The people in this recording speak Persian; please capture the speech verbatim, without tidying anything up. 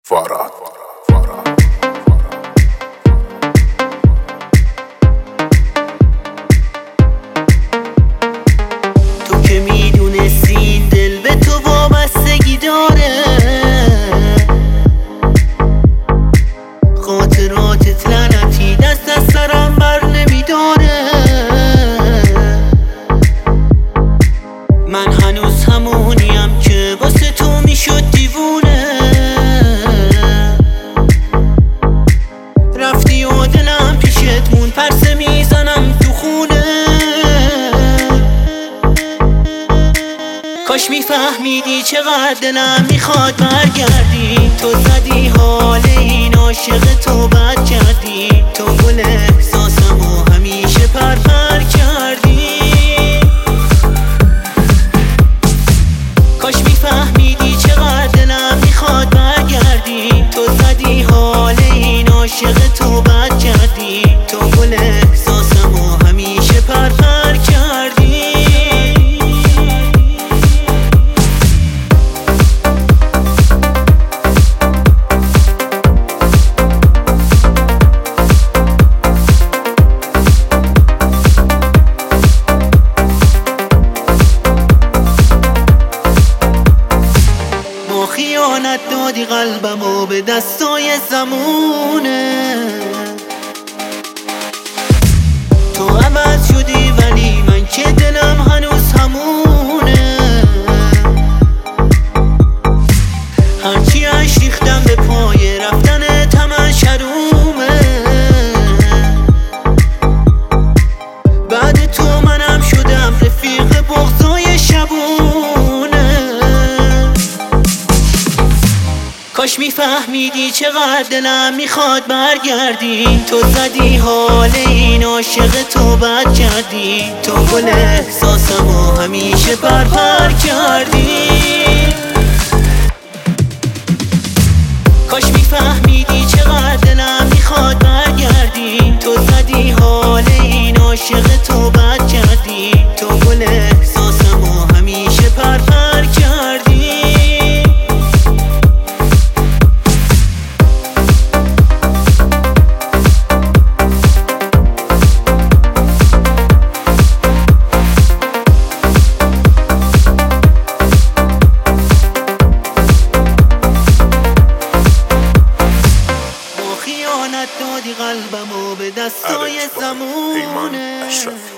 فراد تو که میدونستی این دل به تو وابستگی داره، خاطراتت لعنتی دست از سرم بر نمیداره. من هنوز همونیم که واسه تو میشد دیوونه، رفتی و دلم پیشت مون، پرسه میزنم تو خونه. کاش میفهمیدی چقدر دلم میخواد برگردی. تو زدی حال این عاشق تو بد کردی، تو گل احساسمو همیشه پرپر کردی. کاش میفهمیدی چقدر دلم میخواد برگردی. تو زدی حال این عاشق تو بد کردی، تو گل احساسمو همیشه پرپر کردی. خیانت دادی قلبمو به دستای زمونه، تو عوض شدی ولی من که دلم هنوز همونه. هرچی اش ریختم به پای رفتن تمن شرومه. بعد تو منم شدم رفیق بغضای شبونه. کاش میفهمیدی چقدر دلم میخواد برگردی. تو زدی حال این عاشق تو بد کردی، تو گل احساسمو همیشه پرپر کردی. کاش میفهمیدی چقدر دلم میخواد برگردی. تو زدی حال این عاشق تو بد کردی، تو گل احساسمو همیشه پرپر کردی. دادی قلبمو به دستای زمونه.